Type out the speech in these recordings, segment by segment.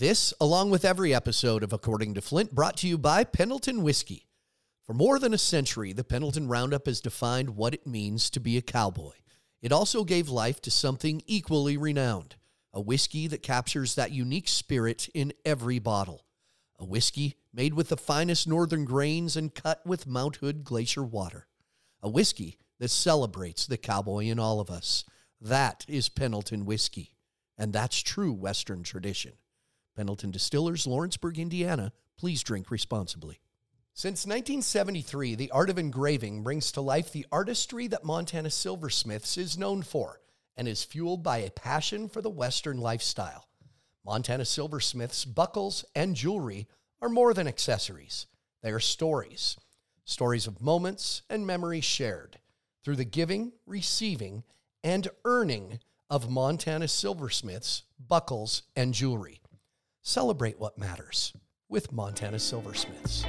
This, along with every episode of According to Flint, brought to you by Pendleton Whiskey. For more than a century, the Pendleton Roundup has defined what it means to be a cowboy. It also gave life to something equally renowned, a whiskey that captures that unique spirit in every bottle. A whiskey made with the finest northern grains and cut with Mount Hood glacier water. A whiskey that celebrates the cowboy in all of us. That is Pendleton Whiskey, and that's true Western tradition. Pendleton Distillers, Lawrenceburg, Indiana. Please drink responsibly. Since 1973, the art of engraving brings to life the artistry that Montana Silversmiths is known for and is fueled by a passion for the Western lifestyle. Montana Silversmiths buckles and jewelry are more than accessories. They are stories. Stories of moments and memories shared through the giving, receiving, and earning of Montana Silversmiths buckles and jewelry. Celebrate what matters with Montana Silversmiths.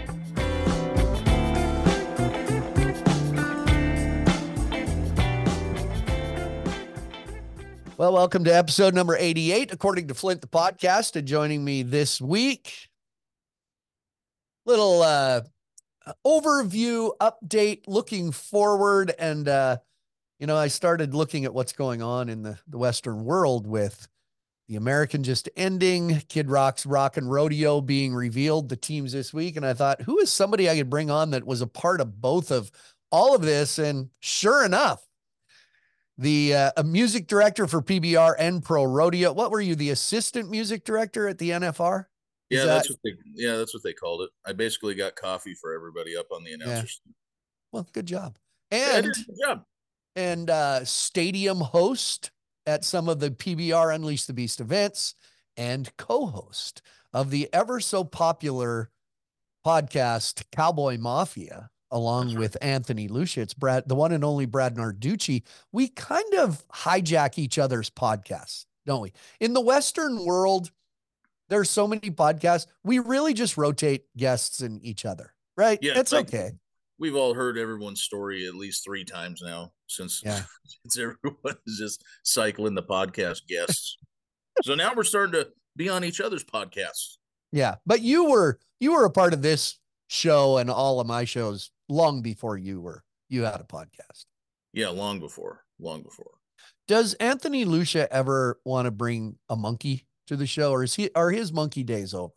Well, welcome to episode number 88, According to Flint, the podcast. And joining me this week, little overview, update, looking forward. And, I started looking at what's going on in the Western world with the American just ending, Kid Rock's Rockin' Rodeo being revealed, the teams this week. And I thought, who is somebody I could bring on that was a part of both of all of this? And sure enough, a music director for PBR and Pro Rodeo. What were you, the assistant music director at the NFR? That's what they called it. I basically got coffee for everybody up on the announcers. Yeah. Well, good job. And good job. And stadium host at some of the PBR Unleash the Beast events and co-host of the ever so popular podcast Cowboy Mafia, along with Anthony Lucia. It's the one and only Brad Narducci. We kind of hijack each other's podcasts, don't we? In the Western world, there's so many podcasts. We really just rotate guests in each other, right? Yeah, it's okay. We've all heard everyone's story at least 3 times now since everyone is just cycling the podcast guests. So now we're starting to be on each other's podcasts. Yeah, but you were a part of this show and all of my shows long before you had a podcast. Yeah, long before. Does Anthony Lucia ever want to bring a monkey to the show, or are his monkey days over?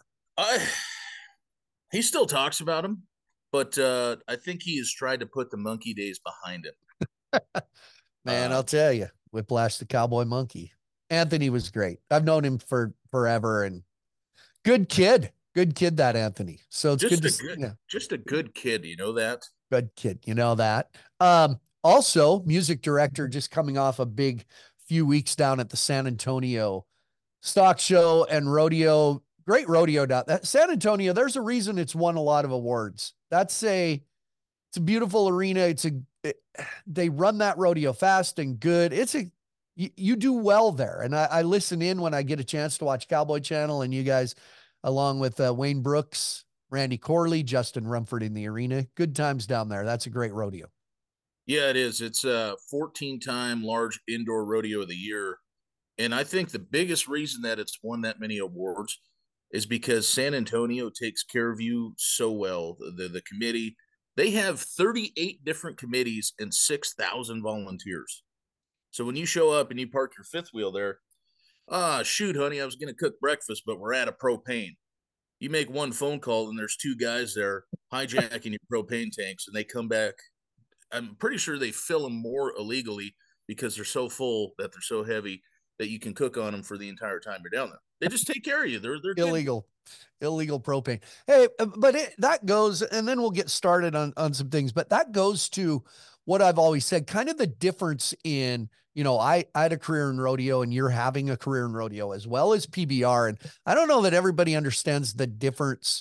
He still talks about him, but I think he has tried to put the monkey days behind him. Man, I'll tell you, Whiplash the Cowboy Monkey. Anthony was great. I've known him for forever, and good kid, that Anthony. So it's just a good kid. You know that? Good kid. You know that. Also, music director, just coming off a big few weeks down at the San Antonio Stock Show and Rodeo. Great rodeo down that San Antonio. There's a reason it's won a lot of awards. It's a beautiful arena. They run that rodeo fast and good. You do well there. And I listen in when I get a chance to watch Cowboy Channel, and you guys, along with Wayne Brooks, Randy Corley, Justin Rumford in the arena. Good times down there. That's a great rodeo. Yeah, it is. It's a 14-time large indoor rodeo of the year. And I think the biggest reason that it's won that many awards is because San Antonio takes care of you so well. The committee, they have 38 different committees and 6,000 volunteers. So when you show up and you park your fifth wheel there, shoot, honey, I was going to cook breakfast, but we're out of propane. You make one phone call and there's 2 guys there hijacking your propane tanks, and they come back. I'm pretty sure they fill them more illegally because they're so full that they're so heavy that you can cook on them for the entire time you're down there. They just take care of you. They're illegal propane. Hey, but that goes, and then we'll get started on some things, but that goes to what I've always said, kind of the difference in, I had a career in rodeo, and you're having a career in rodeo as well as PBR. And I don't know that everybody understands the difference.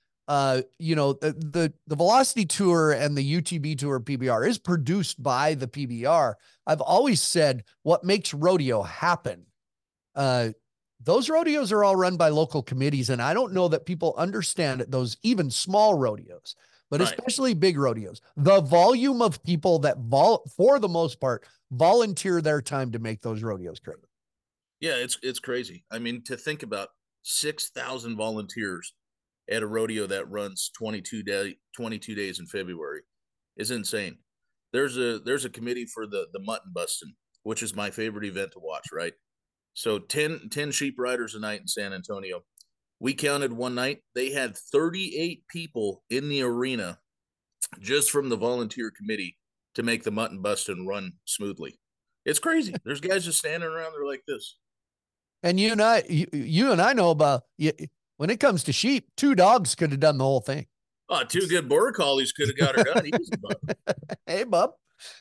The Velocity Tour and the UTB Tour PBR is produced by the PBR. I've always said what makes rodeo happen. Those rodeos are all run by local committees, and I don't know that people understand those even small rodeos, but right, especially big rodeos. The volume of people that for the most part volunteer their time to make those rodeos great. Yeah, it's crazy. I mean, to think about 6,000 volunteers at a rodeo that runs 22 days in February is insane. There's a committee for the mutton busting, which is my favorite event to watch, right? So 10 sheep riders a night in San Antonio. We counted one night, they had 38 people in the arena just from the volunteer committee to make the mutton busting run smoothly. It's crazy. There's guys just standing around there like this. And you and I know about when it comes to sheep, 2 dogs could have done the whole thing. Oh, 2 good border collies could have got her done easy, bub. Hey, bub.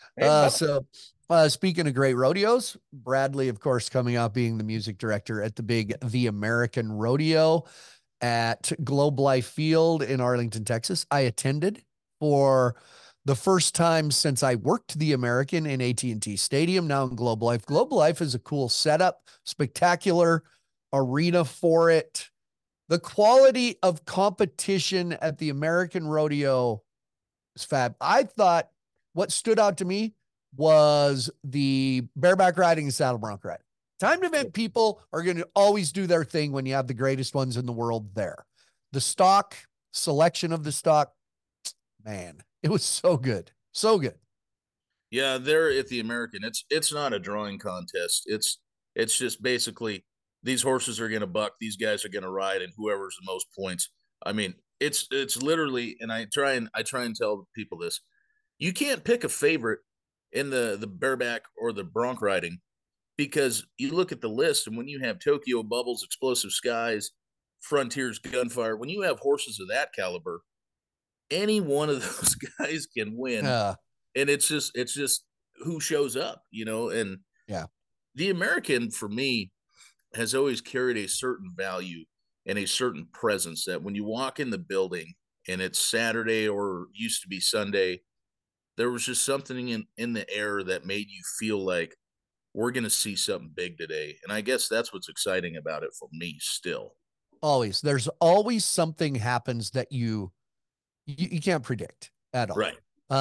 Speaking of great rodeos, Bradley, of course, coming out being the music director at the American Rodeo at Globe Life Field in Arlington, Texas. I attended for the first time since I worked the American in AT&T Stadium, now in Globe Life. Globe Life is a cool setup, spectacular arena for it. The quality of competition at the American Rodeo is fab. I thought what stood out to me was the bareback riding and saddle bronc riding. Timed event people are going to always do their thing when you have the greatest ones in the world there. The stock, selection of the stock, man, it was so good. So good. Yeah, they're at the American. It's not a drawing contest. It's just basically these horses are going to buck, these guys are going to ride, and whoever's the most points. I mean, it's literally, and I try and tell people this. You can't pick a favorite in the bareback or the bronc riding because you look at the list, and when you have Tokyo Bubbles, Explosive Skies, Frontiers Gunfire, when you have horses of that caliber, any one of those guys can win. And it's just who shows up, and yeah, the American for me has always carried a certain value and a certain presence that when you walk in the building and it's Saturday or used to be Sunday, there was just something in the air that made you feel like we're going to see something big today. And I guess that's what's exciting about it for me still. Always. There's always something happens that you can't predict at all. Right.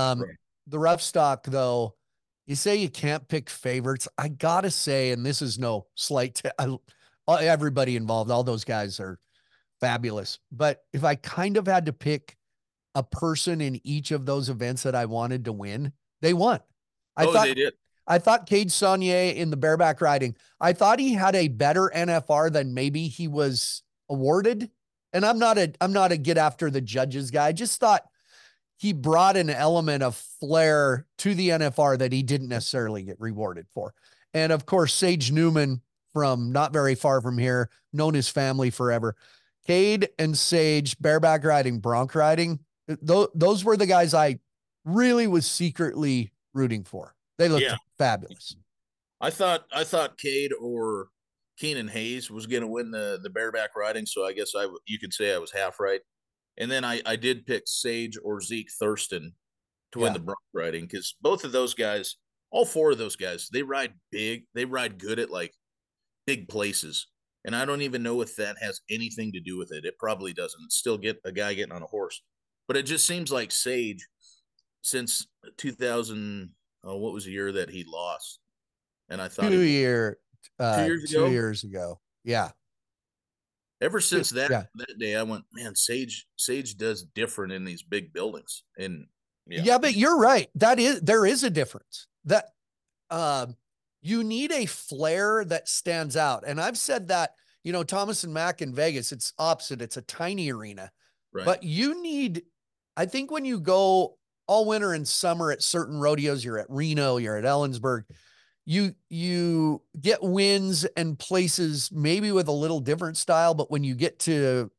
The rough stock, though, you say you can't pick favorites. I got to say, and this is no slight to everybody involved, all those guys are fabulous. But if I kind of had to pick a person in each of those events that I wanted to win, they won. They did. I thought Cade Saunier in the bareback riding, I thought he had a better NFR than maybe he was awarded. And I'm not a get after the judges guy. I just thought he brought an element of flair to the NFR that he didn't necessarily get rewarded for. And of course, Sage Newman from not very far from here, known his family forever. Cade and Sage, bareback riding, bronc riding, those were the guys I really was secretly rooting for. They looked fabulous. I thought Cade or Keenan Hayes was going to win the bareback riding, so I guess you could say I was half right. And then I did pick Sage or Zeke Thurston to win the bronc riding because both of those guys, all 4 of those guys, they ride big. They ride good at like big places. And I don't even know if that has anything to do with it. It probably doesn't. Still get a guy getting on a horse. But it just seems like Sage, since 2000, what was the year that he lost? And I thought 2 years ago. 2 years ago. Yeah. Ever since that day, I went, man, Sage does different in these big buildings. And but you're right. There is a difference. That you need a flair that stands out. And I've said that, Thomas and Mack in Vegas, it's opposite. It's a tiny arena. Right. But you need, I think when you go all winter and summer at certain rodeos, you're at Reno, you're at Ellensburg, you get wins and places maybe with a little different style, but when you get to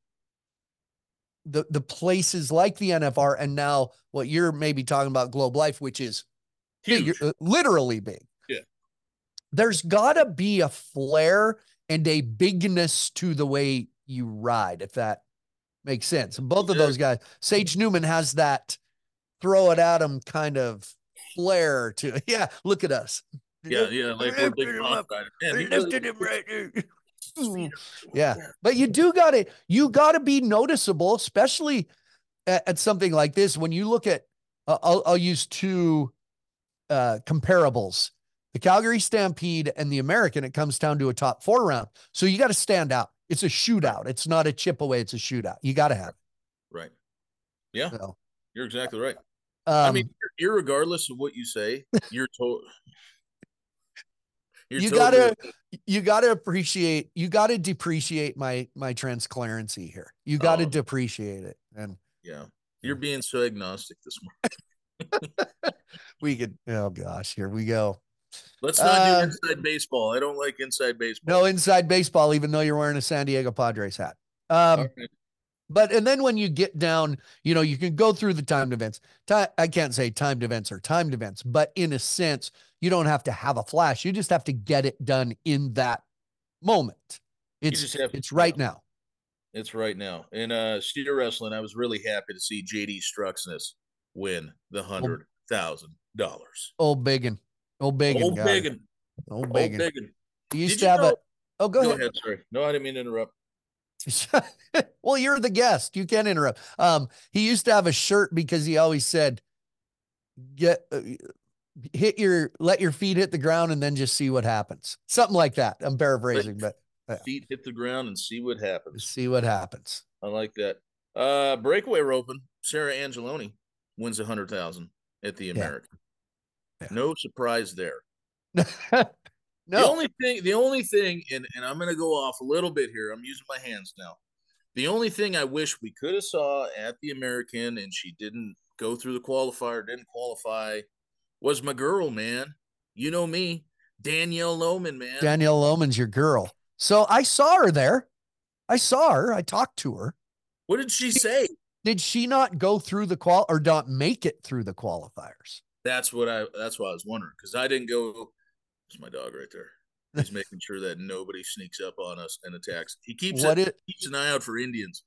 the places like the NFR and now what you're maybe talking about, Globe Life, which is huge, literally big. Yeah. There's gotta be a flair and a bigness to the way you ride, if that makes sense. And both of those guys, Sage Newman has that throw it at him kind of flair to it. Yeah, look at us. Yeah, like we're big lifted him right there. Yeah, but you gotta be noticeable, especially at something like this. When you look at, I'll use 2 comparables: the Calgary Stampede and the American. It comes down to a top 4 round, so you got to stand out. It's a shootout. It's not a chip away. It's a shootout. You got to have it. Right. Yeah. So, You're exactly right. I mean, um, irregardless of what you say, you're you totally gotta you gotta appreciate, you gotta depreciate my transparency here. You gotta oh depreciate it. And yeah. You're being so agnostic this morning. we could, oh gosh, here we go. Let's not do Uh inside baseball. I don't like inside baseball. no inside baseball, even though you're wearing a San Diego Padres hat. All Um, right. but and then when you get down, you can go through the timed events. I can't say timed events are timed events, but in a sense, you don't have to have a flash. You just have to get it done in that moment. You just have It's yeah, right now. it's right now. In steer wrestling, I was really happy to see JD Struxness win the Old, $100,000. old biggin, old biggin, Old got it. biggin. Old Old biggin. biggin. He used Did to you have know? a. Oh, go Go ahead. ahead, sorry. No, I didn't mean to interrupt. Well, you're the guest. You can interrupt. He used to have a shirt because he always said, "Get let your feet hit the ground and then just see what happens." Something like that. I'm Let paraphrasing, but feet hit the ground and see what happens. see what happens. I like that. Breakaway roping. Sarah Angeloni wins 100,000 at the Yeah. American. No surprise there. No. The only thing, and I'm gonna go off a little bit here. I'm using my hands now. The only thing I wish we could have saw at the American, and she didn't go through the qualifier, didn't qualify, was my girl, man. You know me, Danielle Lohman, man. Danielle Lohman's your girl. So I saw her there. I saw her. I talked to her. What did she say? Did she not go through the or not make it through the qualifiers? That's what I was wondering, because I didn't go. There's my dog right there. He's making sure that nobody sneaks up on us and attacks. He keeps an eye out for Indians.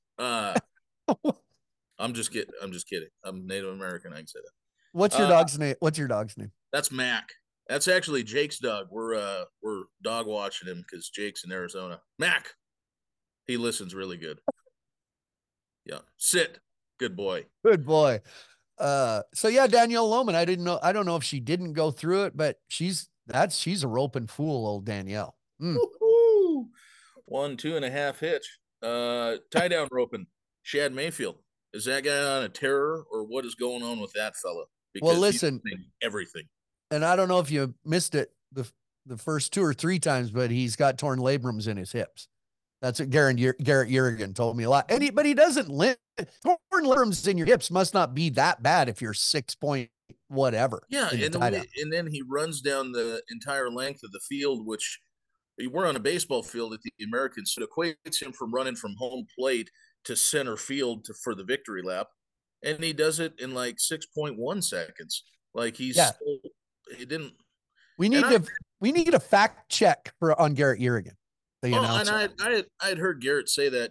I'm just kidding. I'm Native American. I can say that. What's your dog's name? What's your dog's name? That's Mac. That's actually Jake's dog. We're dog watching him because Jake's in Arizona. Mac. He listens really good. Yeah. Sit. Good boy. Good boy. So yeah, Danielle Lohman. I don't know if she didn't go through it, but she's a roping fool, old Danielle. Mm. 1, 2.5 hitch. Tie down roping. Shad Mayfield. Is that guy on a terror, or what is going on with that fella? Because well, listen, everything. And I don't know if you missed it the first 2 or 3 times, but he's got torn labrums in his hips. That's what Garrett Yerrigan told me a lot. But he doesn't torn labrums in your hips must not be that bad if you're 6 point whatever. Yeah, and then he runs down the entire length of the field, which we're on a baseball field at the American, so it equates him from running from home plate to center field for the victory lap, and he does it in like 6.1 seconds. Like he didn't. We need a fact check on Garrett Yerrigan. And I'd heard Garrett say that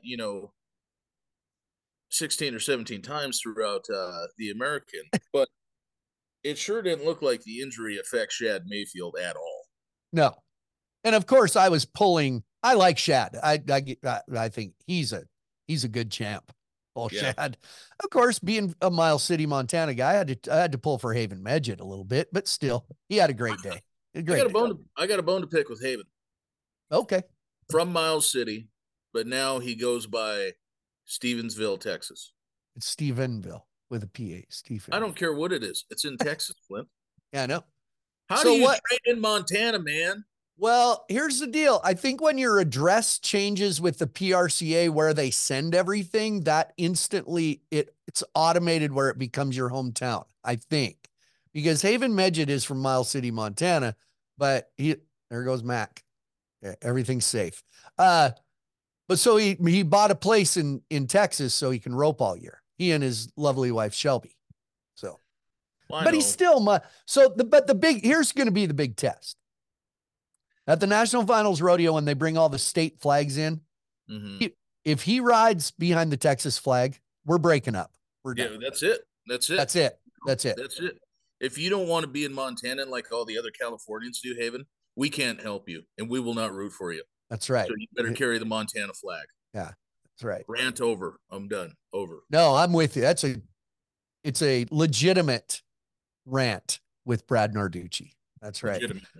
16 or 17 times throughout the American, but it sure didn't look like the injury affects Shad Mayfield at all. No, and of course I was pulling. I like Shad. I think he's a good champ. Oh, yeah. Shad. Of course, being a Miles City, Montana guy, I had to pull for Haven Medjed a little bit, but still, he had a great day. I got a bone to pick with Haven. Okay. From Miles City, but now he goes by Stevensville, Texas. It's Stephenville with a PA. Stephen. I don't care what it is. It's in Texas, Flint. Yeah, I know. How do you train in Montana, man? Well, here's the deal. I think when your address changes with the PRCA where they send everything, that instantly it's automated where it becomes your hometown, I think. Because Haven Medjed is from Miles City, Montana, but there goes Mac. Yeah, everything's safe. But so he bought a place in Texas so he can rope all year. He and his lovely wife Shelby. So, well, but he's still here's going to be the big test. At the National Finals Rodeo, when they bring all the state flags in, if he rides behind the Texas flag, we're breaking up. We're done. Yeah, that's it. That's it. If you don't want to be in Montana like all the other Californians do, Haven, we can't help you, and we will not root for you. That's right. So you better carry the Montana flag. Yeah, that's right. Rant over. I'm done. Over. No, I'm with you. It's a legitimate rant with Brad Narducci. That's right.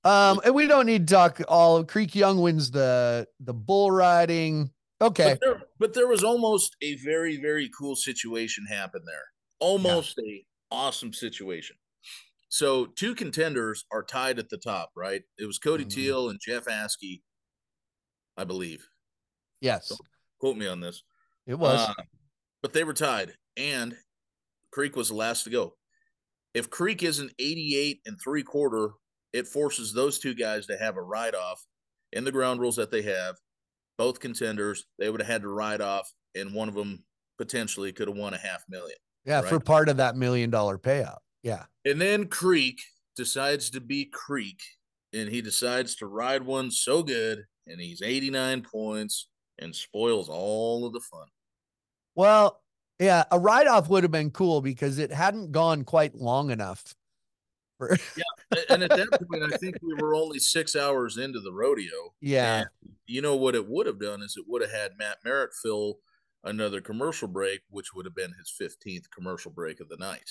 And we don't need to talk all of Creek Young wins the bull riding. Okay. But there was almost a very, very cool situation happen there. Almost a awesome situation. So 2 contenders are tied at the top, right? It was Cody Teal and Jeff Askey, I believe. Yes. Don't quote me on this. It was. But they were tied, and Creek was the last to go. If Creek isn't 88 3/4, it forces those 2 guys to have a ride-off in the ground rules that they have. Both contenders, they would have had to ride off, and one of them potentially could have won $500,000. Yeah, right? For part of that $1 million payout. Yeah. And then Creek decides to be Creek, and he decides to ride one so good, and he's 89 points and spoils all of the fun. Well, yeah, a write-off would have been cool because it hadn't gone quite long enough. Yeah, and at that point, I think we were only 6 hours into the rodeo. Yeah. And you know what it would have done is it would have had Matt Merritt fill another commercial break, which would have been his 15th commercial break of the night.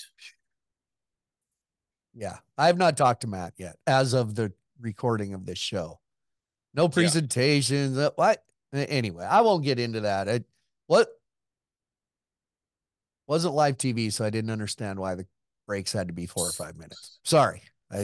Yeah, I have not talked to Matt yet as of the recording of this show. No presentations. Yeah. What? Anyway, I won't get into that. What? Wasn't live TV, so I didn't understand why the breaks had to be 4 or 5 minutes. Sorry.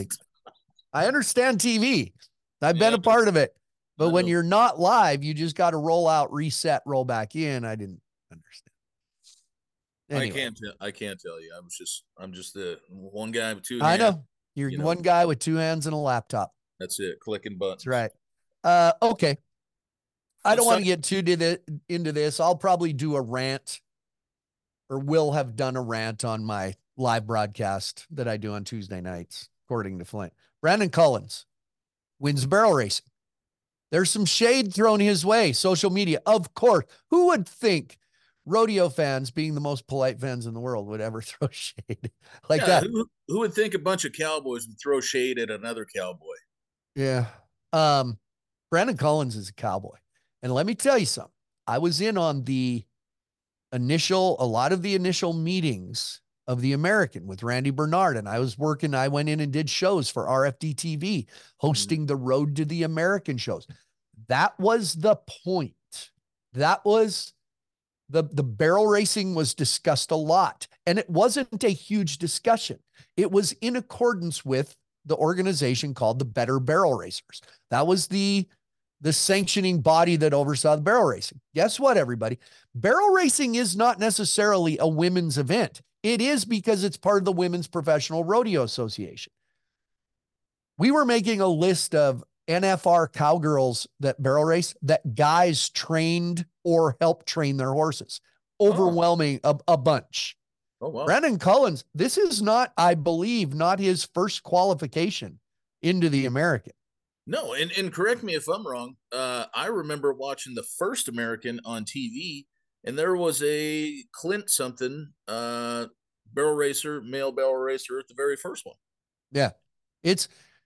I understand TV. I've been a part of it. But when you're not live, you just got to roll out, reset, roll back in. I didn't understand. Anyway. I can't tell you. I'm just the one guy with 2 hands. I know. You're one guy with 2 hands and a laptop. That's it. Clicking buttons. That's right. Okay. I don't want to get too into this. I'll probably do a rant, or will have done a rant on my live broadcast that I do on Tuesday nights, according to Flint. Brandon Collins wins barrel racing. There's some shade thrown his way. Social media, of course. Who would think rodeo fans, being the most polite fans in the world, would ever throw shade like that? Who would think a bunch of cowboys would throw shade at another cowboy? Yeah. Brandon Collins is a cowboy. And let me tell you something. I was in on a lot of the initial meetings of the American with Randy Bernard. And I went in and did shows for RFD TV, hosting the Road to the American shows. That was the point. That was the barrel racing was discussed a lot. And it wasn't a huge discussion. It was in accordance with the organization called the Better Barrel Racers. That was the sanctioning body that oversaw the barrel racing. Guess what, everybody? Barrel racing is not necessarily a women's event. It is because it's part of the Women's Professional Rodeo Association. We were making a list of NFR cowgirls that barrel race that guys trained or helped train their horses. Overwhelming, a bunch. Oh, wow. Brandon Collins, this is not, I believe, not his first qualification into the American. No, and correct me if I'm wrong. I remember watching the first American on TV, and there was a Clint something male barrel racer at the very first one. Yeah, it's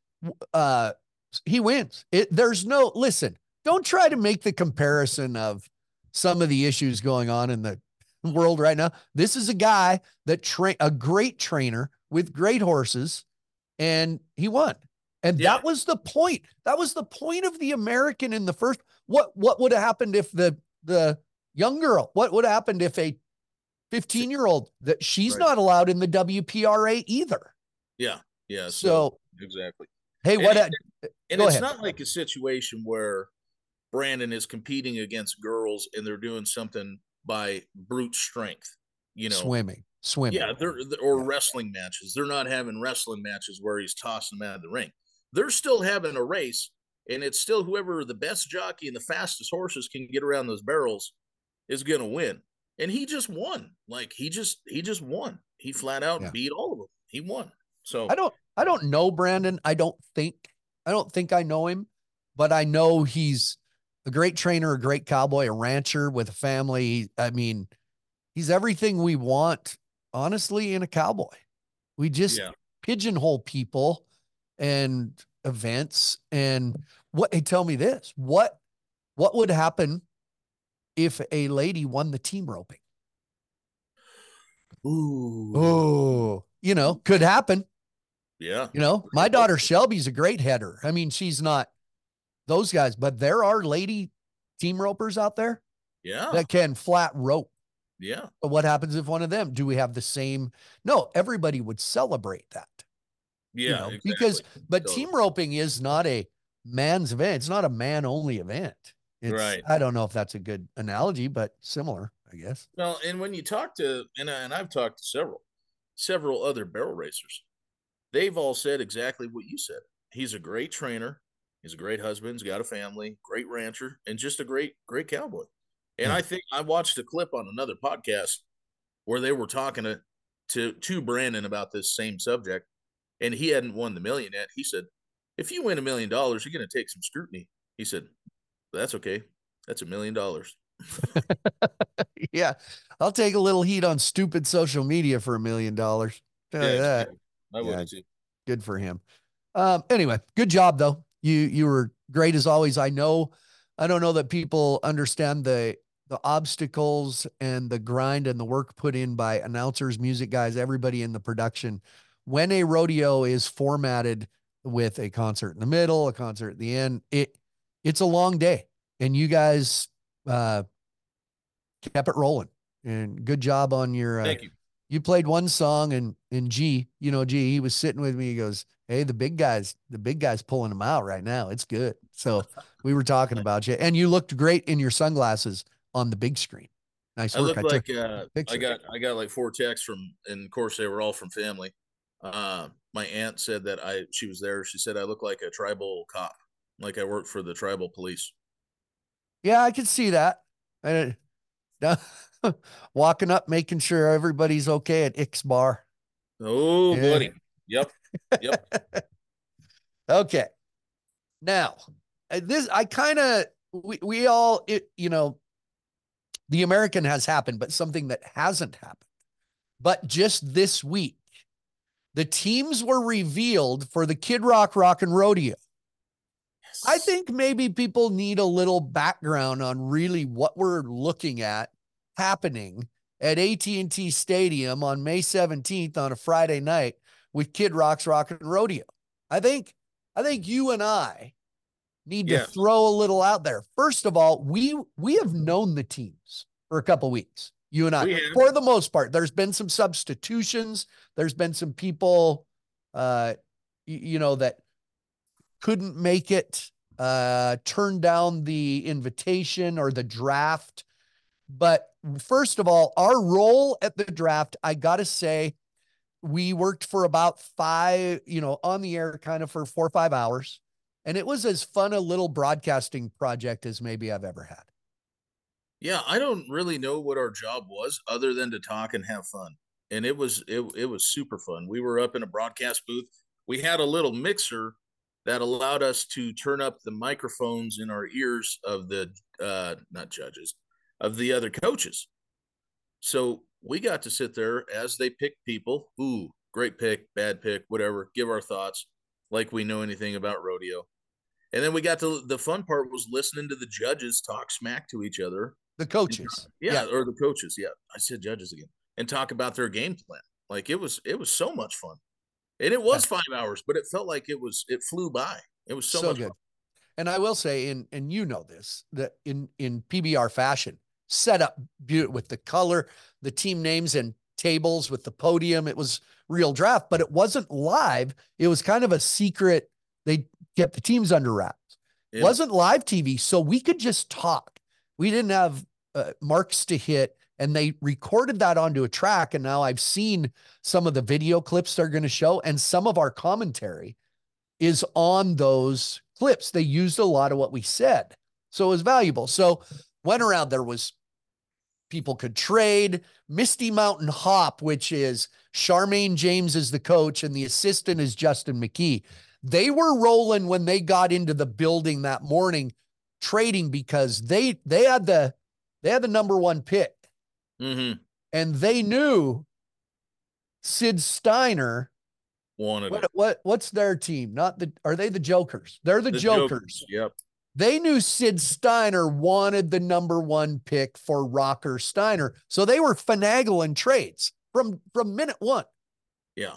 he wins. Listen, don't try to make the comparison of some of the issues going on in the world right now. This is a guy that a great trainer with great horses, and he won. And that was the point. That was the point of the American in the first. What would have happened if the young girl? What would have happened if a 15-year-old that she's not allowed in the WPRA either? Yeah. So exactly. Hey, and it's not like a situation where Brandon is competing against girls and they're doing something by brute strength. Swimming. Yeah, wrestling matches. They're not having wrestling matches where he's tossing them out of the ring. They're still having a race, and it's still whoever the best jockey and the fastest horses can get around those barrels is going to win. And he just won. Like he just won. He flat out beat all of them. He won. So I don't know Brandon. I don't think I know him, but I know he's a great trainer, a great cowboy, a rancher with a family. I mean, he's everything we want, honestly, in a cowboy. We just pigeonhole people and events. And tell me this, what would happen if a lady won the team roping? Ooh, could happen. Yeah. You know, my daughter Shelby's a great header. I mean, she's not those guys, but there are lady team ropers out there Yeah. that can flat rope. Yeah. But what happens if one of them, do we have the same? No, everybody would celebrate that, you Yeah, know, exactly. but Totally. team roping is not a man's event. It's not a man only event. It's, Right. I don't know if that's a good analogy, but similar, I guess. Well, and when you talk to, and I've talked to several other barrel racers, they've all said exactly what you said. He's a great trainer. He's a great husband. He's got a family, great rancher, and just a great cowboy. And Yeah. I think I watched a clip on another podcast where they were talking to Brandon about this same subject, and he hadn't won the million yet. He said, "If you win $1 million, you're going to take some scrutiny." He said, "That's okay. That's $1 million." Yeah. I'll take a little heat on stupid social media for $1 million. Tell Yeah, you that. exactly. I would Yeah. have too. Good for him. Anyway, good job though. You were great as always. I don't know that people understand the obstacles and the grind and the work put in by announcers, music guys, everybody in the production. When a rodeo is formatted with a concert in the middle, a concert at the end, it's a long day. And you guys kept it rolling. And good job on your Thank you. you played one song and G, he was sitting with me. He goes, "Hey, the big guy's pulling them out right now. It's good." So we were talking about you, and you looked great in your sunglasses on the big screen. Nice I work. look I took like a picture. I got like four texts from, and of course they were all from family. My aunt said that she was there. She said I look like a tribal cop, like I worked for the tribal police. Yeah, I could see that. And walking up, making sure everybody's okay at Ix Bar. Oh, Yeah. buddy. Yep. Yep. Okay. Now, this I kind of we all the American has happened, but something that hasn't happened. But just this week, the teams were revealed for the Kid Rock Rock and Rodeo. I Yes. think maybe people need a little background on really what we're looking at happening at AT&T Stadium on May 17th on a Friday night with Kid Rock's Rock and Rodeo. I think you and I need to Yes. throw a little out there. First of all, we have known the teams for a couple weeks. You and I, We have. for the most part. There's been some substitutions. There's been some people, that couldn't make it, turn down the invitation or the draft. But first of all, our role at the draft, I got to say, we worked for about five, on the air kind of for 4 or 5 hours. And it was as fun a little broadcasting project as maybe I've ever had. Yeah, I don't really know what our job was other than to talk and have fun. And it was super fun. We were up in a broadcast booth. We had a little mixer that allowed us to turn up the microphones in our ears of the not judges, of the other coaches. So we got to sit there as they picked people. Ooh, great pick, bad pick, whatever. Give our thoughts like we know anything about rodeo. And then we got to the fun part was listening to the judges talk smack to each other. The coaches. Yeah, or the coaches. Yeah, I said judges again, and talk about their game plan. Like it was so much fun, and it Yeah. was 5 hours, but it felt like it flew by. It was so much Good. fun. And I will say, and this, that in PBR fashion, set up with the color, the team names and tables with the podium. It was real draft, but it wasn't live. It was kind of a secret. They kept the teams under wraps. Yeah. Wasn't live TV, so we could just talk. We didn't have marks to hit, and they recorded that onto a track. And now I've seen some of the video clips they're going to show, and some of our commentary is on those clips. They used a lot of what we said. So it was valuable. So went around, there was people could trade. Misty Mountain Hop, which is Charmaine James is the coach and the assistant is Justin McKee. They were rolling when they got into the building that morning trading because they had the number one pick. Mm-hmm. And they knew Sid Steiner Wanted what's their team? Are they the Jokers? They're the Jokers. Yep. They knew Sid Steiner wanted the number one pick for Rocker Steiner. So they were finagling trades from minute one. Yeah.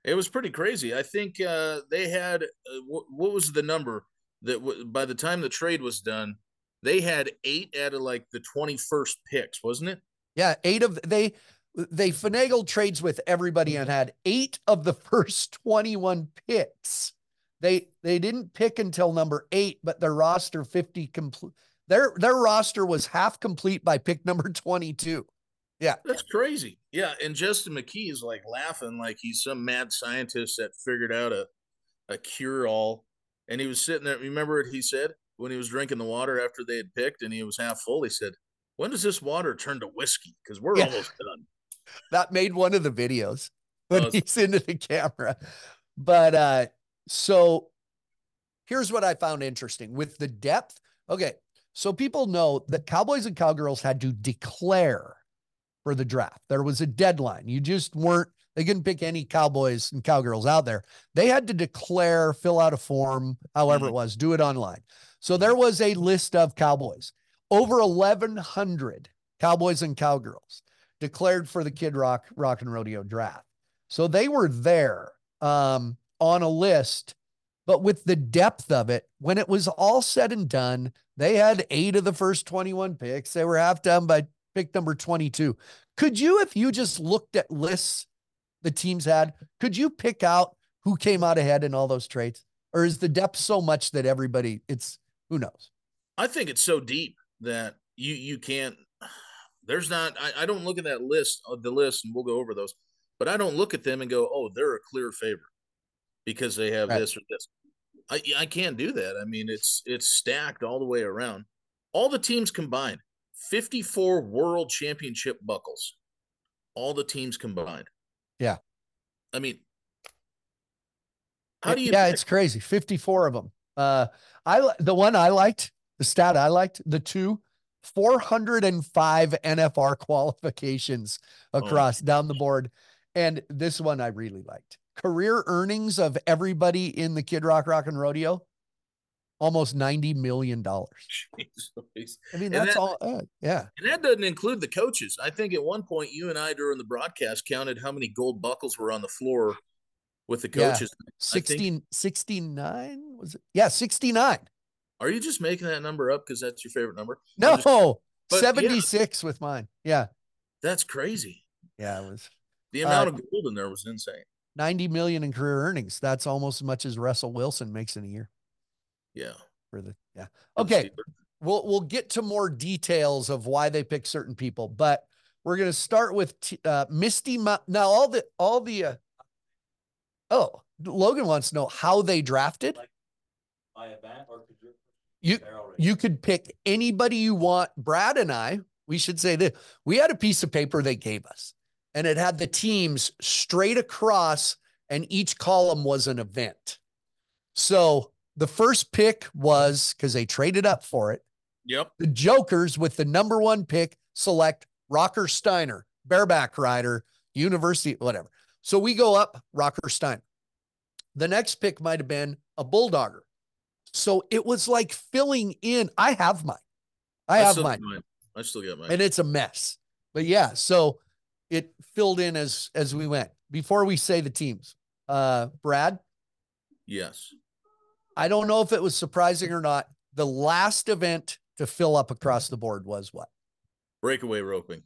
It was pretty crazy. I think they had what was the number that by the time the trade was done, they had 8 out of like the 21st picks, wasn't it? Yeah, they finagled trades with everybody and had 8 of the first 21 picks. They didn't pick until number 8, but their roster 50 complete. Their roster was half complete by pick number 22. Yeah. That's crazy. Yeah, and Justin McKee is like laughing like he's some mad scientist that figured out a cure all. And he was sitting there. Remember what he said when he was drinking the water after they had picked and he was half full? He said, "When does this water turn to whiskey? Because we're almost done." That made one of the videos when Oh, he's into the camera. But so here's what I found interesting with the depth. Okay. So people know that Cowboys and Cowgirls had to declare for the draft. There was a deadline. You just weren't, they couldn't pick any Cowboys and Cowgirls out there. They had to declare, fill out a form, however it was, do it online. So there was a list of Cowboys, over 1,100 Cowboys and Cowgirls declared for the Kid Rock and Rodeo draft. So they were there on a list, but with the depth of it, when it was all said and done, they had 8 of the first 21 picks. They were half done by pick number 22. Could you, if you just looked at lists the teams had, could you pick out who came out ahead in all those trades? Or is the depth so much that everybody, it's, who knows? I think it's so deep that you can't, there's not, I don't look at that list of the list and we'll go over those, but I don't look at them and go, oh, they're a clear favorite because they have this or this. I can't do that. I mean, it's stacked all the way around. All the teams combined, 54 world championship buckles. All the teams combined. Yeah. I mean, how do you? Yeah, it's crazy. 54 of them. The one I liked, the stat I liked, the 405 NFR qualifications across down the board. And this one I really liked. Career earnings of everybody in the Kid Rock and Rodeo, almost $90 million. I mean, that's all. Yeah. And that doesn't include the coaches. I think at one point you and I during the broadcast counted how many gold buckles were on the floor with the coaches. Yeah. 69 was it? Yeah, 69. Are you just making that number up because that's your favorite number? No, 76 with mine. Yeah. That's crazy. Yeah, it was. The amount of gold in there was insane. 90 million in career earnings. That's almost as much as Russell Wilson makes in a year. Yeah. Okay. We'll get to more details of why they pick certain people, but we're going to start with Misty. Now Logan wants to know how they drafted. Like by event, or could you could pick anybody you want. Brad and I, we should say that we had a piece of paper they gave us and it had the teams straight across and each column was an event. So the first pick was, because they traded up for it. Yep. The Jokers with the number 1 pick select Rocker Steiner, bareback rider, university, whatever. So we go up Rocker Steiner. The next pick might have been a Bulldogger. So it was like filling in. I have mine. I still get mine. And it's a mess. But yeah, so it filled in as we went. Before we say the teams, Brad? Yes. I don't know if it was surprising or not. The last event to fill up across the board was what? Breakaway roping.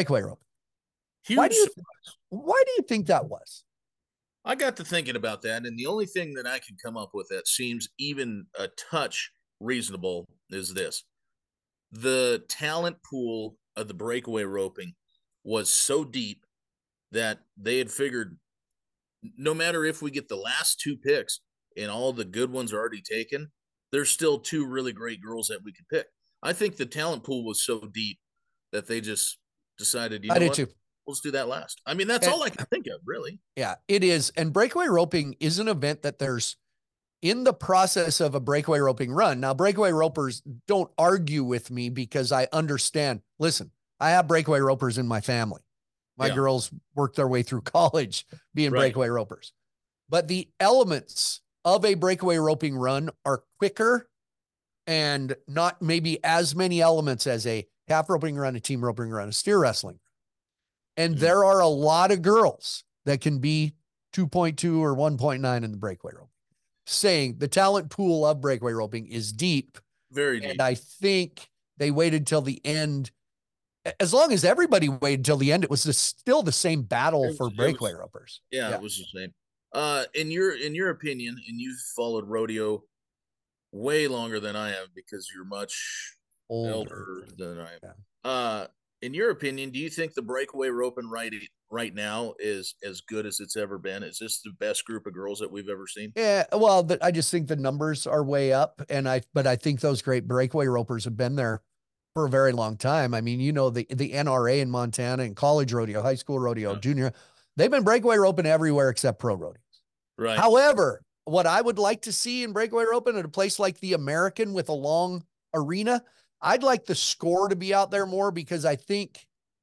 Huge. Why do you think that was? I got to thinking about that, and the only thing that I can come up with that seems even a touch reasonable is this. The talent pool of the breakaway roping was so deep that they had figured no matter if we get the last 2 picks and all the good ones are already taken, there's still 2 really great girls that we could pick. I think the talent pool was so deep that they just decided, I did too. Let's do that last. I mean, that's all I can think of, really. Yeah, it is. And breakaway roping is an event that there's in the process of a breakaway roping run. Now, breakaway ropers don't argue with me because I understand. Listen, I have breakaway ropers in my family. My girls worked their way through college being breakaway ropers. But the elements of a breakaway roping run are quicker and not maybe as many elements as a half roping run, a team roping run, a steer wrestling. And there are a lot of girls that can be 2.2 or 1.9 in the breakaway roping. Saying the talent pool of breakaway roping is deep. Very deep. And I think they waited till the end. As long as everybody waited till the end, it was still the same battle for breakaway ropers. Yeah, it was the same. In your opinion, and you've followed rodeo way longer than I have because you're much older than I am. Yeah. In your opinion, do you think the breakaway roping right now is as good as it's ever been? Is this the best group of girls that we've ever seen? Yeah, well, I just think the numbers are way up, but I think those great breakaway ropers have been there for a very long time. I mean, the NRA in Montana and college rodeo, high school rodeo, junior, they've been breakaway roping everywhere except pro rodeos. Right. However, what I would like to see in breakaway roping at a place like the American with a long arena, I'd like the score to be out there more, because I think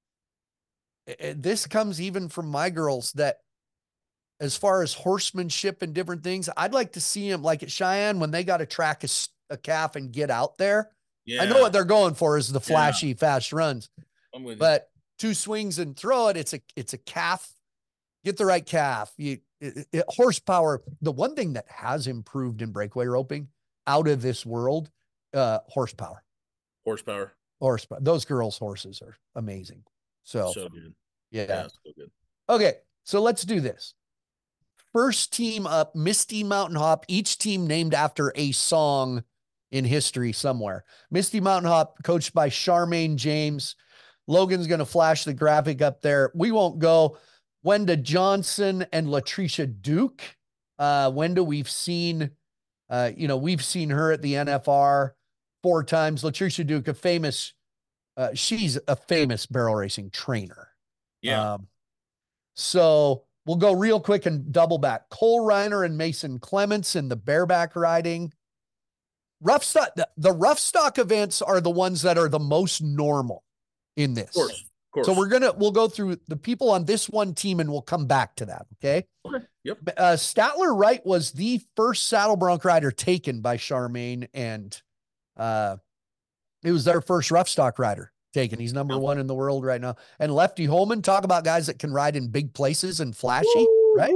this comes even from my girls that as far as horsemanship and different things, I'd like to see them like at Cheyenne when they got to track a calf and get out there. Yeah. I know what they're going for is the flashy, fast runs. I'm with you. But 2 swings and throw it. It's a calf. Get the right calf. Horsepower. The one thing that has improved in breakaway roping out of this world, horsepower. Horsepower. Those girls' horses are amazing. So good. Yeah, so good. Okay, so let's do this. First team up, Misty Mountain Hop, each team named after a song in history somewhere. Misty Mountain Hop, coached by Charmaine James. Logan's going to flash the graphic up there. We won't go. Wenda Johnson and Latricia Duke. Wenda, we've seen her at the NFR 4 times. Latricia Duke, she's a famous barrel racing trainer. Yeah. So we'll go real quick and double back. Cole Reiner and Mason Clements in the bareback riding. The rough stock events are the ones that are the most normal in this. Of course. So we'll go through the people on this one team and we'll come back to that. Okay. Yep. Statler Wright was the first saddle bronc rider taken by Charmaine, and it was their first rough stock rider taken. He's number 1 in the world right now. And Lefty Holman, talk about guys that can ride in big places and flashy, right?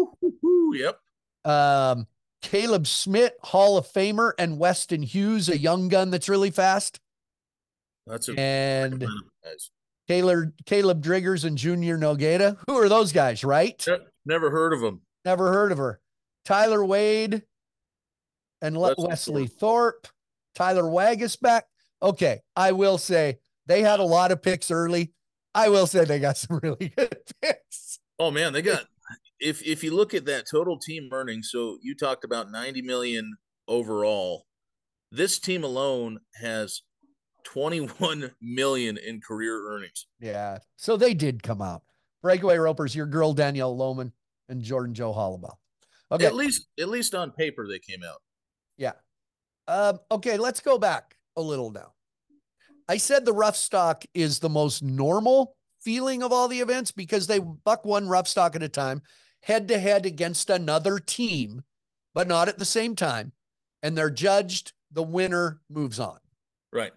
Yep. Caleb Smith, Hall of Famer, and Weston Hughes, a young gun that's really fast. And Caleb Driggers and Junior Nogueira. Who are those guys, right? Never heard of them. Never heard of her. Tyler Wade and Wesley Thorpe. Tyler Wagisback. Okay, I will say they had a lot of picks early. I will say they got some really good picks. Oh man, they got. If you look at that total team earnings, so you talked about 90 million overall. This team alone has 21 million in career earnings. Yeah, so they did come out. Breakaway ropers, your girl Danielle Lohman and Jordan Joe Hollowell. Okay, at least on paper they came out. Yeah. Okay, let's go back a little now. I said the rough stock is the most normal feeling of all the events because they buck one rough stock at a time, head to head against another team, but not at the same time. And they're judged. The winner moves on. Right.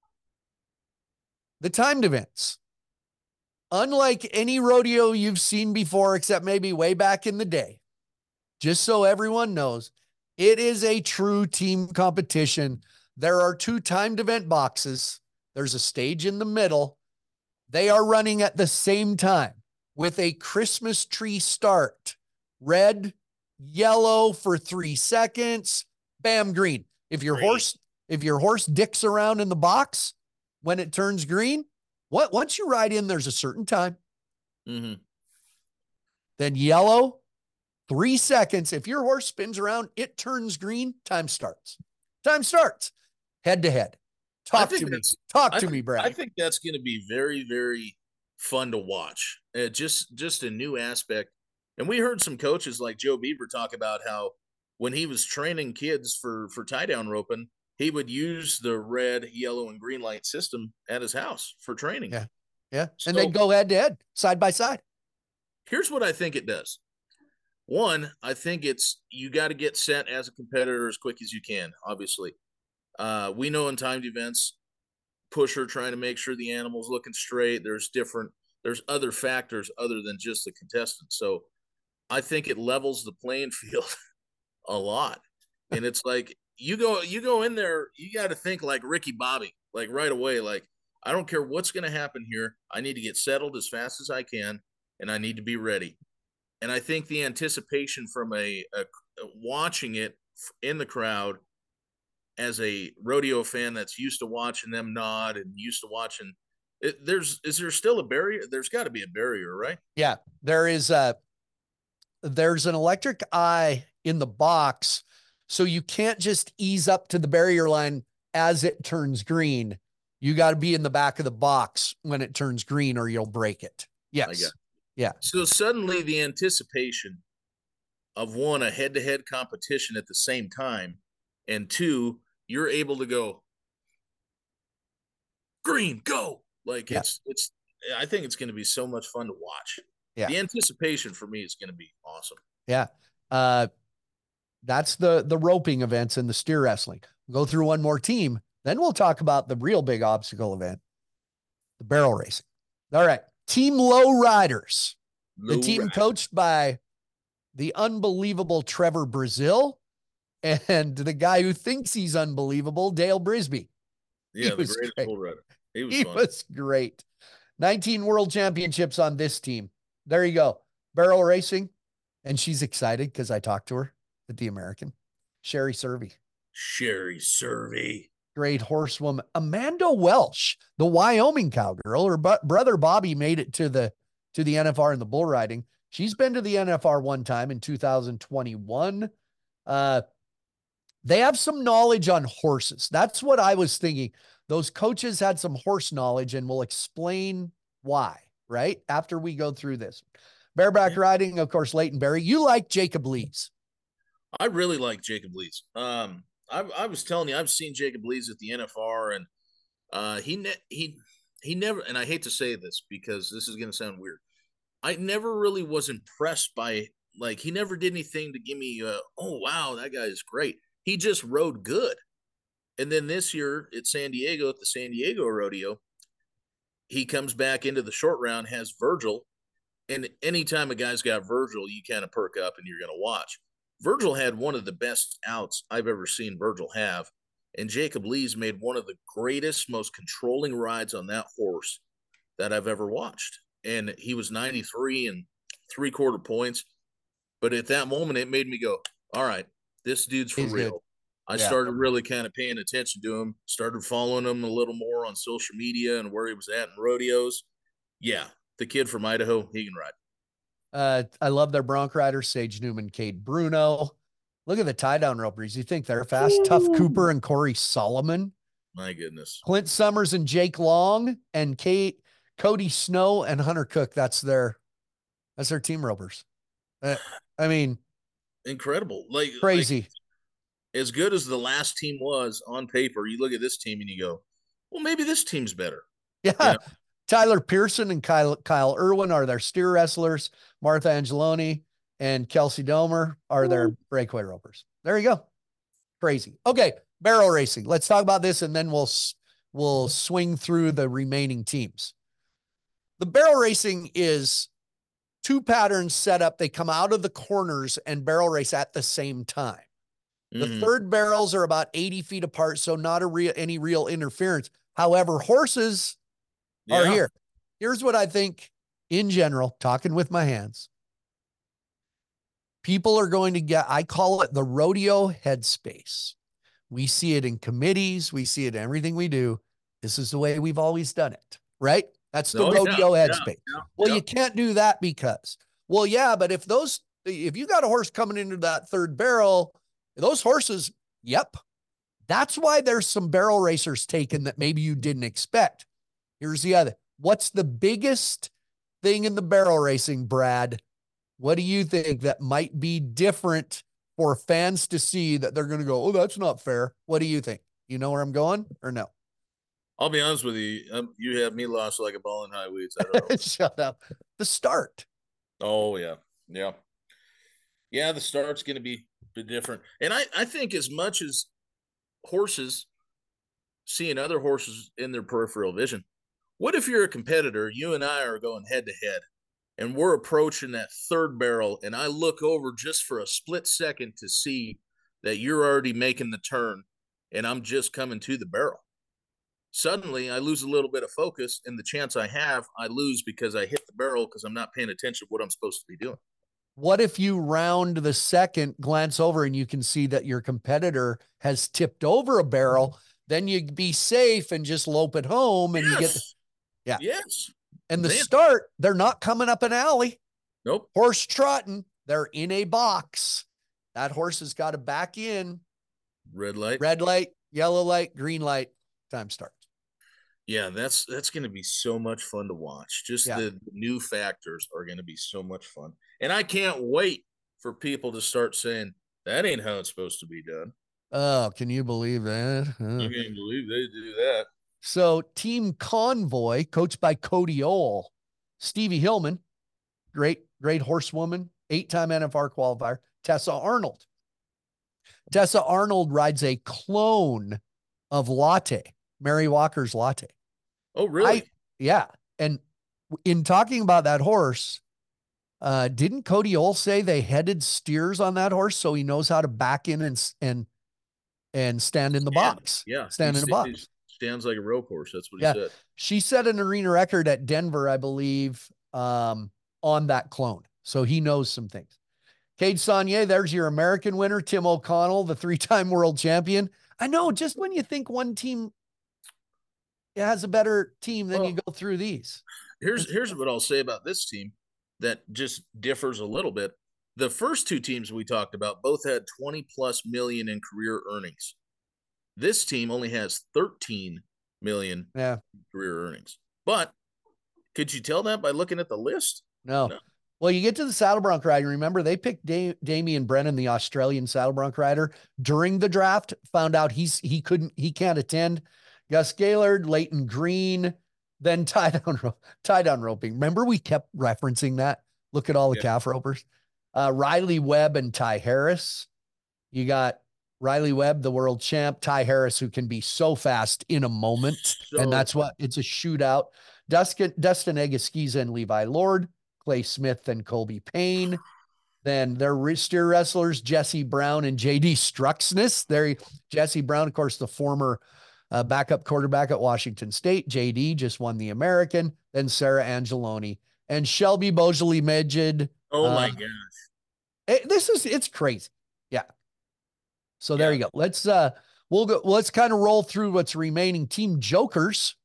The timed events, unlike any rodeo you've seen before, except maybe way back in the day, just so everyone knows, it is a true team competition. There are 2 timed event boxes. There's a stage in the middle. They are running at the same time with a Christmas tree start. Red, yellow for 3 seconds, bam, green. If your horse dicks around in the box when it turns green, once you ride in, there's a certain time. Mm-hmm. Then yellow, 3 seconds. If your horse spins around, it turns green, time starts. Head to head. Talk to me, Brad. I think that's going to be very, very fun to watch. Just a new aspect. And we heard some coaches like Joe Bieber talk about how when he was training kids for tie down roping, he would use the red, yellow, and green light system at his house for training. Yeah. Yeah. So, and they'd go head to head, side by side. Here's what I think it does. One, I think you got to get set as a competitor as quick as you can, obviously. We know in timed events, pusher trying to make sure the animal's looking straight. There's other factors other than just the contestant. So I think it levels the playing field a lot. And it's like you go in there, you got to think like Ricky Bobby, like right away. Like, I don't care what's going to happen here. I need to get settled as fast as I can, and I need to be ready. And I think the anticipation from a watching it in the crowd as a rodeo fan that's used to watching them nod and used to watching it, is there still a barrier? There's got to be a barrier, right? Yeah, there's an electric eye in the box, so you can't just ease up to the barrier line as it turns green. You got to be in the back of the box when it turns green, or you'll break it. Yes. Yeah. So suddenly the anticipation of, one, a head-to-head competition at the same time, and two, you're able to go green, go. Like, it's I think it's going to be so much fun to watch. Yeah. The anticipation for me is going to be awesome. Yeah. That's the roping events and the steer wrestling. We'll go through one more team, then we'll talk about the real big obstacle event, the barrel racing. All right. Team Low Riders. The team coached by the unbelievable Trevor Brazil and the guy who thinks he's unbelievable, Dale Brisby. Yeah, the greatest bull rider. He was great. 19 world championships on this team. There you go. Barrel racing. And she's excited because I talked to her at the American. Sherry Servey. Great horsewoman. Amanda Welsh, the Wyoming cowgirl. Her brother Bobby made it to the NFR in the bull riding. She's been to the NFR one time in 2021. They have some knowledge on horses. That's what I was thinking. Those coaches had some horse knowledge, and we'll explain why, right? After we go through this. Bareback riding, of course, Leighton Berry. You like Jacob Lees. I really like Jacob Lees. I was telling you, I've seen Jacob Lees at the NFR, and he never, and I hate to say this because this is going to sound weird, I never really was impressed by, like, he never did anything to give me, oh, wow, that guy is great. He just rode good. And then this year at San Diego, at the San Diego Rodeo, he comes back into the short round, has Virgil. And anytime a guy's got Virgil, you kind of perk up and you're going to watch. Virgil had one of the best outs I've ever seen Virgil have. And Jacob Lees made one of the greatest, most controlling rides on that horse that I've ever watched. And he was 93 and 3/4 points. But at that moment, it made me go, all right, this dude's for real. Good. I started really kind of paying attention to him, started following him a little more on social media and where he was at in rodeos. Yeah, the kid from Idaho, he can ride. I love their bronc riders, Sage Newman, Kate Bruno. Look at the tie-down ropers. You think they're fast? Ooh. Tuff Cooper and Corey Solomon. My goodness. Clint Summers and Jake Long and Cody Snow and Hunter Cook. That's their team ropers. I mean, incredible. Like crazy. As good as the last team was on paper, you look at this team and you go, well, maybe this team's better. Yeah. You know? Tyler Pearson and Kyle Irwin are their steer wrestlers. Martha Angeloni and Kelsey Domer are their breakaway ropers. There you go. Crazy. Okay. Barrel racing. Let's talk about this, and then we'll swing through the remaining teams. The barrel racing is two patterns set up. They come out of the corners and barrel race at the same time. The third barrels are about 80 feet apart, so not any real interference. However, horses are here. Here's what I think in general, talking with my hands. People are going to get, I call it the rodeo headspace. We see it in committees. We see it in everything we do. This is the way we've always done it, right? That's the rodeo headspace. You can't do that because, but if you got a horse coming into that third barrel, those horses, that's why there's some barrel racers taken that maybe you didn't expect. Here's the other. What's the biggest thing in the barrel racing, Brad? What do you think that might be different for fans to see that they're going to go, oh, that's not fair? What do you think? You know where I'm going or no? I'll be honest with you. You have me lost like a ball in high weeds. I don't know. Shut up. The start. Oh, yeah. Yeah. Yeah, the start's going to be different. And I think as much as horses seeing other horses in their peripheral vision, what if you're a competitor, you and I are going head to head, and we're approaching that third barrel, and I look over just for a split second to see that you're already making the turn, and I'm just coming to the barrel. Suddenly, I lose a little bit of focus, and the chance I have, I lose because I hit the barrel because I'm not paying attention to what I'm supposed to be doing. What if you round the second, glance over, and you can see that your competitor has tipped over a barrel? Then you'd be safe and just lope it home, and you get, yeah. Yes. And the start, they're not coming up an alley. Nope. Horse trotting. They're in a box. That horse has got to back in. Red light, yellow light, green light. Time starts. Yeah, that's going to be so much fun to watch. Just the new factors are going to be so much fun. And I can't wait for people to start saying, that ain't how it's supposed to be done. Oh, can you believe that? I can't believe they do that. So Team Convoy, coached by Cody Ohl, Stevie Hillman, great horsewoman, 8-time NFR qualifier, Tessa Arnold. Tessa Arnold rides a clone of Latte, Mary Walker's Latte. Oh, really? Yeah. And in talking about that horse, didn't Cody Ohl say they headed steers on that horse so he knows how to back in and stand in the box? Yeah. Stand in the box. Stands like a rope horse. That's what he said. She set an arena record at Denver, I believe, on that clone. So he knows some things. Cade Saunier, there's your American winner. Tim O'Connell, the 3-time world champion. I know, just when you think one team has a better team, then you go through these. Here's what I'll say about this team that just differs a little bit. The first two teams we talked about both had 20+ million in career earnings. This team only has 13 million career earnings. But could you tell that by looking at the list? No. Well, you get to the Saddle Bronc rider. Remember, they picked Damian Brennan, the Australian Saddle Bronc rider, during the draft. Found out he can't attend. Gus Gaylord, Leighton Green, then tie down roping. Remember, we kept referencing that. Look at all the calf ropers. Riley Webb and Ty Harris. You got Riley Webb, the world champ, Ty Harris, who can be so fast in a moment. And that's what it's a shootout. Dustin Egaskiza and Levi Lord, Clay Smith and Colby Payne. Then their steer wrestlers, Jesse Brown and JD Struxness. Jesse Brown, of course, the former backup quarterback at Washington State. JD just won the American. Then Sarah Angeloni and Shelby Bosley Medjid. Oh my gosh. It's crazy. Yeah. So there you go. Let's kind of roll through what's remaining. Team Jokers.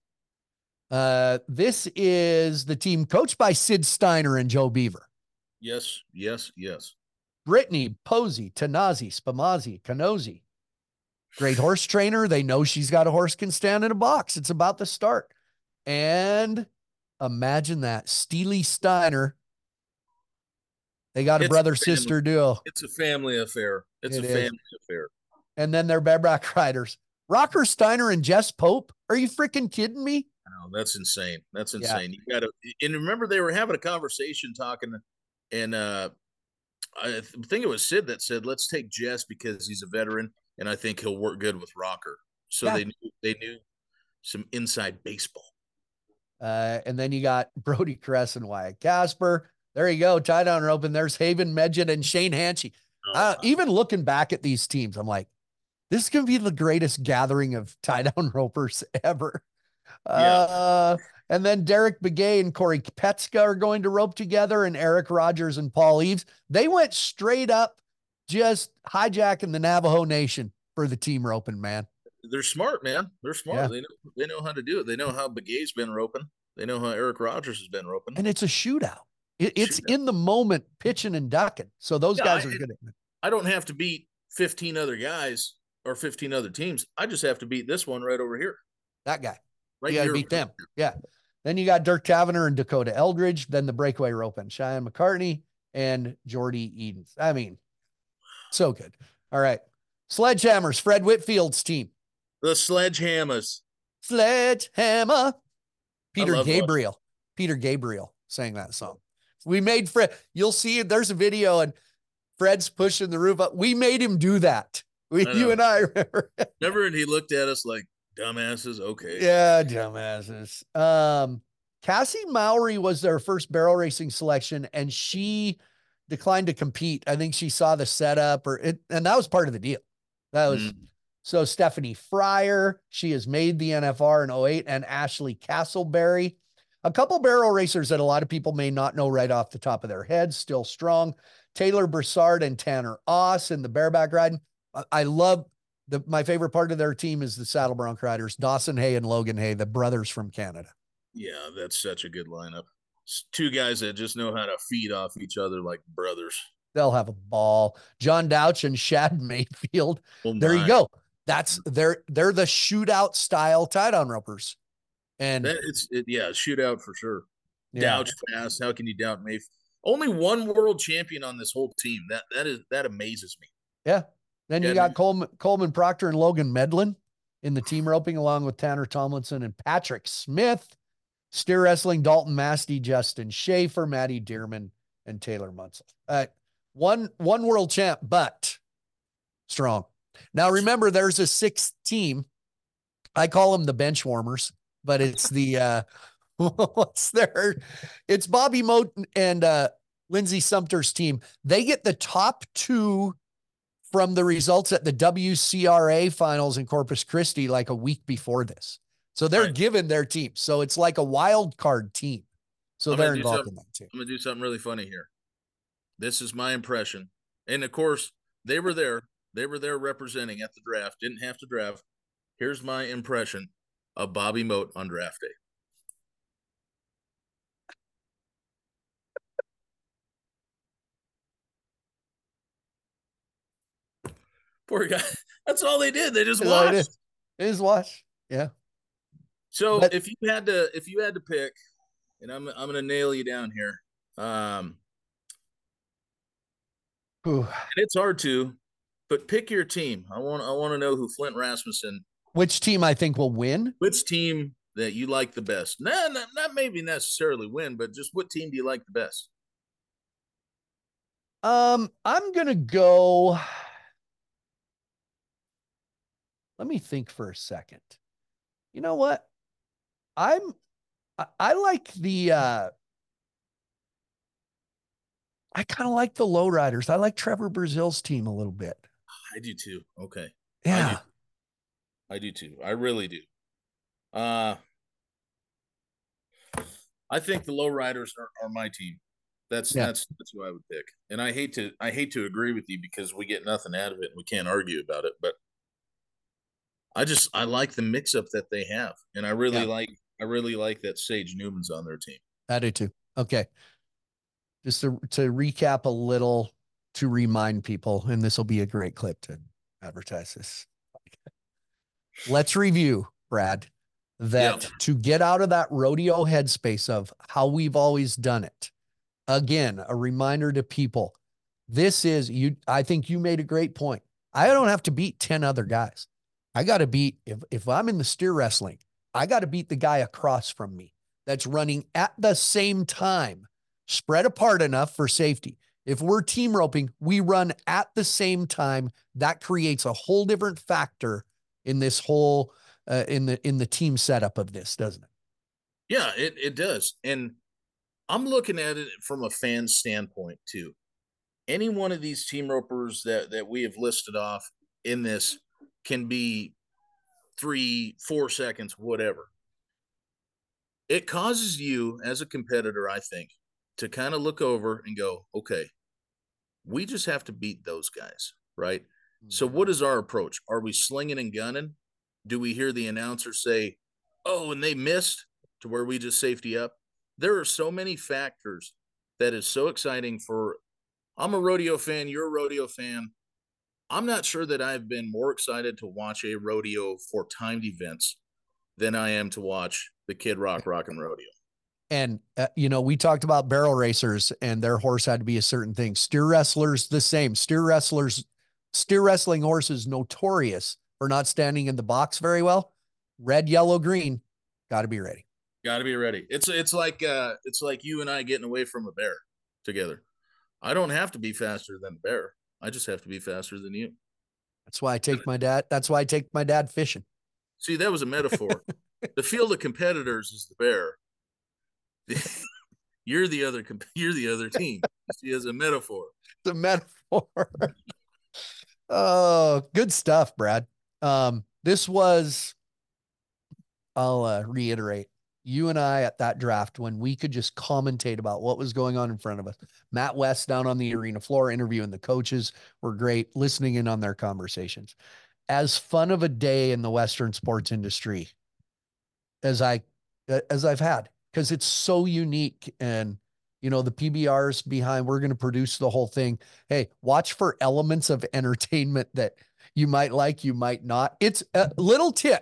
This is the team coached by Sid Steiner and Joe Beaver. Yes. Brittany, Posey, Tanazi, Spamazzi, Canozzi. Great horse trainer. They know she's got a horse can stand in a box. It's about the start. And imagine that. Steely Steiner. They got a brother-sister duo. It's a family affair. It's a family affair. And then their bareback riders. Rocker Steiner and Jess Pope. Are you freaking kidding me? No, that's insane. That's insane. You got to, and remember they were having a conversation talking, and I think it was Sid that said, "Let's take Jess because he's a veteran, and I think he'll work good with Rocker." So they knew some inside baseball. And then you got Brody Kress and Wyatt Casper. There you go. Tie down rope. And there's Haven Medjid and Shane Hanchy. Even looking back at these teams, I'm like, this is going to be the greatest gathering of tie down ropers ever. And then Derek Begay and Corey Petska are going to rope together, and Eric Rogers and Paul Eves. They went straight up, just hijacking the Navajo Nation for the team roping, man. They're smart, man. They're smart. Yeah. They know how to do it. They know how Begay's been roping. They know how Eric Rogers has been roping. And it's a shootout. It's in the moment, pitching and ducking. So those guys are good at it. I don't have to beat 15 other guys or 15 other teams. I just have to beat this one right over here. That guy. Right, you got to beat them. Yeah. Then you got Dirk Tavener and Dakota Eldridge. Then the breakaway rope and Cheyenne McCartney and Jordy Edens. I mean, so good. All right. Sledgehammers, Fred Whitfield's team. The Sledgehammers. Sledgehammer. Peter Gabriel sang that song. We made Fred. You'll see it. There's a video and Fred's pushing the roof up. We made him do that. You and I remember. Remember, and he looked at us like dumbasses. Okay. Yeah, dumbasses. Cassie Mowry was their first barrel racing selection, and she declined to compete. I think she saw the setup, and that was part of the deal. That was so Stephanie Fryer. She has made the NFR in 08, and Ashley Castleberry. A couple barrel racers that a lot of people may not know right off the top of their heads, still strong. Taylor Broussard and Tanner Oss in the bareback riding. I love my favorite part of their team is the Saddle Bronc riders, Dawson Hay and Logan Hay, the brothers from Canada. Yeah, that's such a good lineup. It's two guys that just know how to feed off each other like brothers. They'll have a ball. John Douch and Shad Mayfield. Oh there you go. That's they're the shootout style tie-down ropers. And shootout for sure. Yeah. Douch fast. How can you doubt Mayfield? Only one world champion on this whole team. That amazes me. Yeah. Then you got Coleman Proctor and Logan Medlin in the team roping, along with Tanner Tomlinson and Patrick Smith. Steer wrestling, Dalton Masty, Justin Schaefer, Maddie Dearman, and Taylor Munsell. One world champ, but strong. Now remember, there's a sixth team. I call them the bench warmers, but it's the it's Bobby Moat and Lindsay Sumter's team. They get the top two from the results at the WCRA finals in Corpus Christi like a week before this. So they're given their team. So it's like a wild card team. So they're involved in that too. I'm going to do something really funny here. This is my impression. And of course, they were there. They were there representing at the draft. Didn't have to draft. Here's my impression of Bobby Moat on draft day. Poor guy. That's all they did. They just watched. They just watched. Yeah. So if you had to pick, and I'm going to nail you down here. And it's hard to, but pick your team. I want to know who Flint Rasmussen. Which team I think will win? Which team that you like the best? Not maybe necessarily win, but just what team do you like the best? I'm gonna go. Let me think for a second. You know what? I like the I kind of like the lowriders. I like Trevor Brazil's team a little bit. I do too. Okay. Yeah. I do too. I really do. I think the lowriders are my team. That's who I would pick. And I hate to agree with you because we get nothing out of it and we can't argue about it, but I like the mix up that they have. And I really like that Sage Newman's on their team. I do too. Okay. Just to recap a little, to remind people, and this will be a great clip to advertise this. Let's review, Brad, that to get out of that rodeo headspace of how we've always done it. Again, a reminder to people, this is you. I think you made a great point. I don't have to beat 10 other guys. I got to beat, if I'm in the steer wrestling, I got to beat the guy across from me that's running at the same time, spread apart enough for safety. If we're team roping, we run at the same time. That creates a whole different factor in this whole, in the team setup of this, doesn't it? Yeah, it does. And I'm looking at it from a fan standpoint too. Any one of these team ropers that we have listed off in this can be 3-4 seconds, whatever. It causes you as a competitor, I think, to kind of look over and go, okay, we just have to beat those guys, right? Mm-hmm. So what is our approach? Are we slinging and gunning? Do we hear the announcer say, oh, and they missed, to where we just safety up? There are so many factors that is so exciting for, I'm a rodeo fan, you're a rodeo fan. I'm not sure that I've been more excited to watch a rodeo for timed events than I am to watch the Kid Rock Rockin' Rodeo. And, we talked about barrel racers and their horse had to be a certain thing. Steer wrestlers, the same. Steer wrestling horses notorious for not standing in the box very well. Red, yellow, green, got to be ready. Got to be ready. It's like you and I getting away from a bear together. I don't have to be faster than the bear. I just have to be faster than you. That's why I take my dad fishing. See, that was a metaphor. The field of competitors is the bear. You're the other team. You see as a metaphor. It's a metaphor. Oh, good stuff, Brad. This was, I'll reiterate, you and I at that draft when we could just commentate about what was going on in front of us. Matt West down on the arena floor interviewing the coaches were great, listening in on their conversations. As fun of a day in the Western sports industry as I've had, because it's so unique. And the PBRs behind, we're going to produce the whole thing. Hey, watch for elements of entertainment that you might like, you might not. It's a little tip.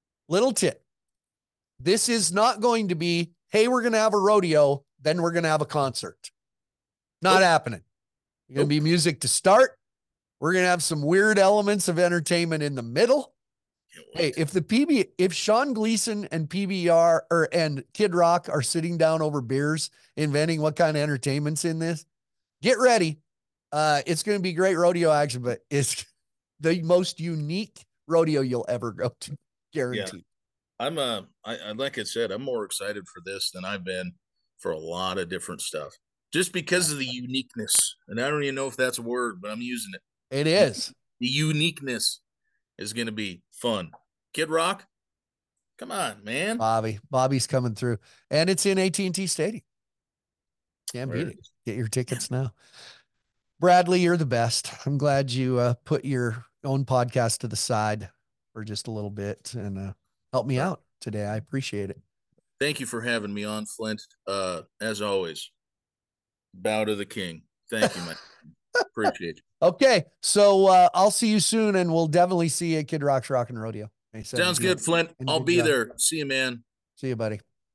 This is not going to be, hey, we're going to have a rodeo, then we're going to have a concert. Not happening. It's going to be music to start. We're going to have some weird elements of entertainment in the middle. Hey, if Sean Gleason and PBR and Kid Rock are sitting down over beers, inventing what kind of entertainment's in this, get ready. It's going to be great rodeo action, but it's the most unique rodeo you'll ever go to. Guaranteed. Yeah. Like I said, I'm more excited for this than I've been for a lot of different stuff, just because of the uniqueness. And I don't even know if that's a word, but I'm using it. It is. The uniqueness is going to be fun. Kid Rock, come on, man. Bobby's coming through, and it's in AT&T Stadium. Can't beat it. Get your tickets now. Bradley, you're the best. I'm glad you put your own podcast to the side for just a little bit and help me out today. I appreciate it. Thank you for having me on, Flint. As always, bow to the king. Thank you, man. Appreciate you. Okay, so I'll see you soon, and we'll definitely see you at Kid Rock's Rockin' Rodeo. Sounds good, Flint. I'll be there. See you, man. See you, buddy.